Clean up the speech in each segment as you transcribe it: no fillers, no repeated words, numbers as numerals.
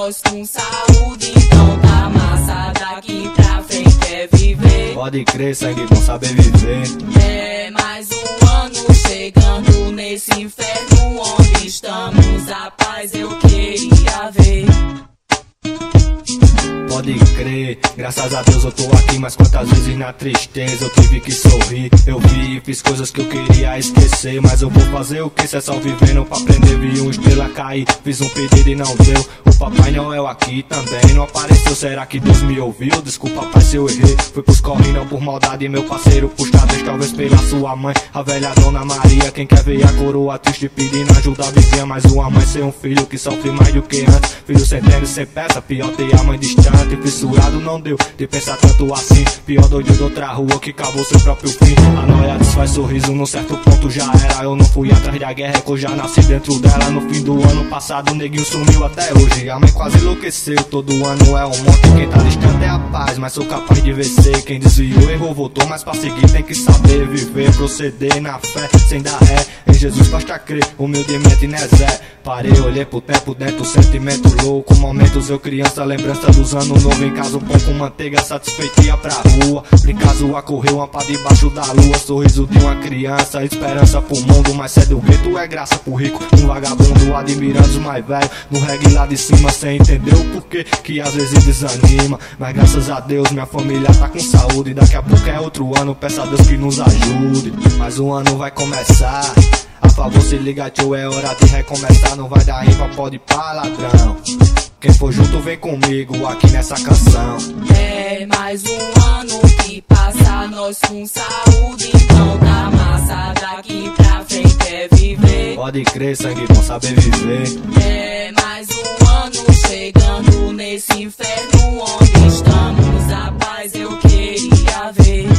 nós com saúde. Então tá massa, daqui pra frente é viver. Pode crer, sangue bom saber viver. É mais um ano chegando nesse inferno onde estamos. A paz eu queria ver. Pode crer, graças a Deus eu tô aqui, mas quantas vezes na tristeza eu tive que sorrir. Eu vi e fiz coisas que eu queria esquecer, mas eu vou fazer o que se é só vivendo pra aprender. Vi uma estrela cair, fiz um pedido e não deu. O Papai Noel aqui também não apareceu, será que Deus me ouviu? Desculpa pai se eu errei, fui pros corre não por maldade. Meu parceiro puxa vez, talvez pela sua mãe, a velha Dona Maria. Quem quer ver a coroa triste pedindo ajuda a viver, mas uma mãe ser um filho que sofre mais do que antes. Filho sem tênis, sem peça, pior ter a mãe distante. Fissurado não deu de pensar tanto assim, pior doido de outra rua que cavou seu próprio fim. A noia desfaz sorriso, num certo ponto já era. Eu não fui atrás da guerra, que eu já nasci dentro dela. No fim do ano passado o neguinho sumiu até hoje. A mãe quase enlouqueceu, todo ano é um monte. Quem tá distante é a paz, mas sou capaz de vencer. Quem desviou, errou, voltou, mas pra seguir tem que saber viver, proceder na fé, sem dar ré. Em Jesus basta crer, humildemente né Zé. Parei, olhei pro tempo dentro, sentimento louco. Momentos eu criança, lembrança dos anos novo. Em casa um pão com manteiga, satisfeito ia pra rua. Brincar, zoar, correr uma pá debaixo da lua. Sorriso de uma criança, esperança pro mundo. Mas cê do gueto é graça pro rico. Um vagabundo admirando os mais velhos. No reggae lá de cima, sem entender o porquê que às vezes desanima. Mas graças a Deus minha família tá com saúde. Daqui a pouco é outro ano, peço a Deus que nos ajude. Mas o ano vai começar, a favor se liga tio, é hora de recomeçar. Não vai dar rima, pode ir pra ladrão. Quem for junto vem comigo aqui nessa canção. É mais um ano que passa, nós com saúde. Então tá massa, daqui pra frente é viver. Pode crer, sangue bom saber viver. É mais um ano chegando nesse inferno onde estamos. A paz eu queria ver.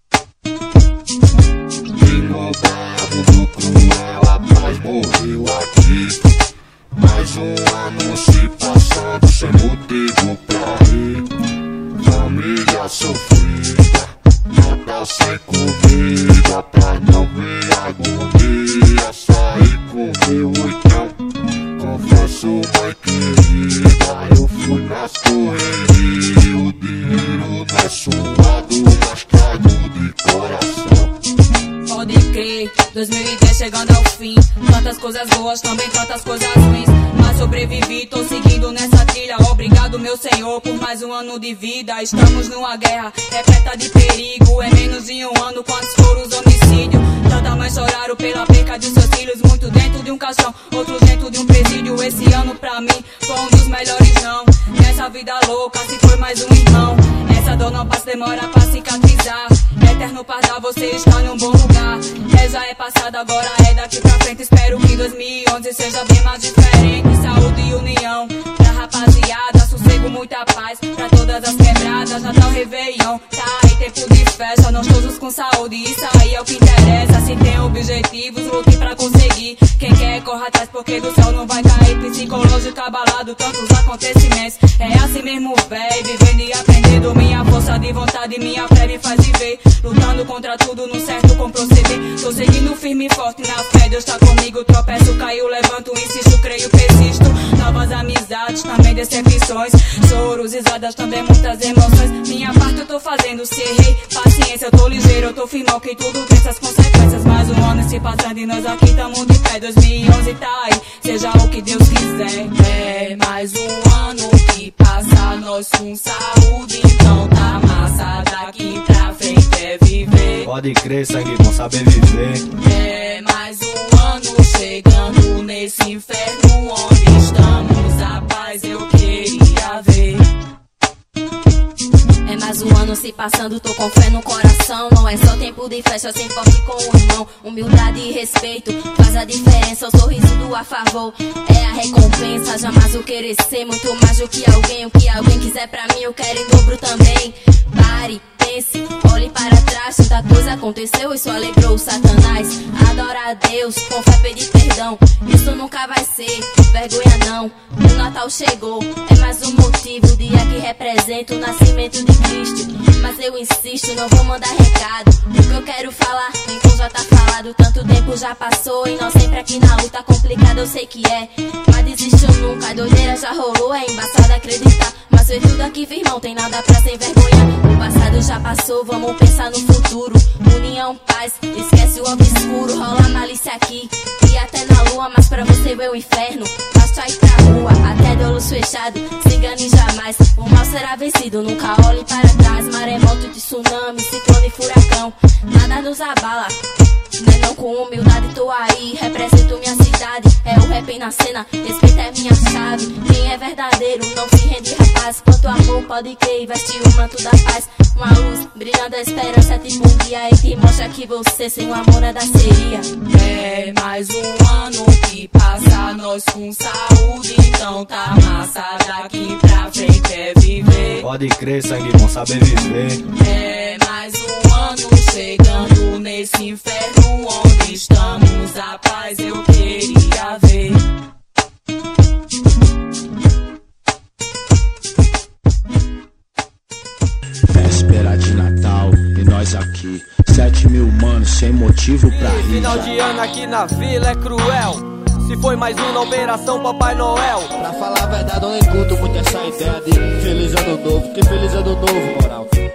Do cruel, a paz morreu aqui. Mais um ano se passando sem motivo pra rir. Família sofrida, Natal sem comida, pra não ver agonia. Saí com meu oitão, confesso mãe querida, eu fui nas correrias. O dinheiro não é suado, mas trago de coração. Pode crer, 2010 chegando ao fim. Tantas coisas boas, também tantas coisas ruins, mas sobrevivi, tô seguindo nessa trilha. Obrigado meu Senhor por mais um ano de vida. Estamos numa guerra repleta de perigo. É menos de um ano, quantos foram os homicídios. Tanta mãe choraram pela perca de seus filhos. Muito dentro de um caixão, outros dentro de um presídio. Esse ano pra mim foi um dos melhores não. Nessa vida louca se foi mais um irmão. Essa dor não passa, demora pra cicatrizar. Eterno pardal, você está em um bom lugar. Já é passado, agora é daqui pra frente. Espero que 2011 seja bem mais diferente. Saúde e união pra rapaziada, sossego, muita paz pra todas as quebradas. Natal, Réveillon, tá aí, tempo de festa. Nós todos com saúde, isso aí é o que interessa. Se tem objetivos, lute pra conseguir. Quem quer corre atrás porque do céu não vai cair. Psicológico abalado, tantos acontecimentos. É assim mesmo, véi, vivendo e aprendendo. Minha força de vontade, minha fé me faz viver. Lutando contra tudo, no certo com proceder. Tô seguindo firme e forte na fé, Deus tá comigo. Tropeço, caiu, levanto, insisto, creio, persisto. Novas amizades, também decepções. Choros, risadas, também muitas emoções. Minha parte eu tô fazendo, se errei, paciência, eu tô ligeiro, eu tô firmão que tudo tem essas consequências. Mais um ano se passando e nós aqui tamo de pé. 2011 tá aí, seja o que Deus quiser. É mais um ano que passa, nós com saúde. Então tá massa, daqui pra frente é viver. Pode crer, sangue bom saber viver. É mais um ano chegando nesse inferno onde estamos. A paz eu queria ver. É mais um ano se passando, tô com fé no coração. Não é só tempo de festa, sem forte com o irmão. Humildade e respeito faz a diferença. O sorriso do a favor é a recompensa. Jamais eu querer ser muito mais do que alguém. O que alguém quiser pra mim eu quero em dobro também. Pare, pense, olhe para trás. baixo, da coisa aconteceu, isso alegrou o Satanás. Adora a Deus, com fé pedir perdão, isso nunca vai ser vergonha não. O Natal chegou, é mais um motivo, o dia que representa o nascimento de Cristo. Mas eu insisto, não vou mandar recado, o que eu quero falar, então já tá falado. Tanto tempo já passou e nós sempre aqui na luta. Complicado eu sei que é, mas desistiu nunca. A doideira já rolou, é embaçado acreditar, mas foi tudo aqui, irmão, tem nada pra ser vergonha. O passado já passou, vamos pensar no futuro. União, paz, esquece o obscuro. Rola malícia aqui e até na lua, mas pra você ver o inferno, basta ir pra rua, até de olhos fechados, se engane jamais. O mal será vencido, nunca olhe para trás. Maremoto de tsunami, ciclone e furacão, nada nos abala. Não com humildade tô aí, represento minha cidade. É o rap na cena, respeito é minha chave. Quem é verdadeiro não se rende, rapaz. Quanto amor pode crer e vestir o manto da paz. Uma luz brilhando a esperança, é tipo um guia aí que mostra que você sem o amor nada seria. É mais um ano que passa, nós com saúde, então tá massa. Daqui pra frente é viver. Pode crer, sangue bom saber viver. É mais um ano chegando nesse inferno onde estamos. A paz eu queria ver. Véspera de Natal e nós aqui, 7 mil manos sem motivo pra rir. Final de ano aqui na vila é cruel. Se foi mais uma operação Papai Noel. Pra falar a verdade eu nem curto muito essa ideia de feliz ano novo, porque feliz ano novo, moral,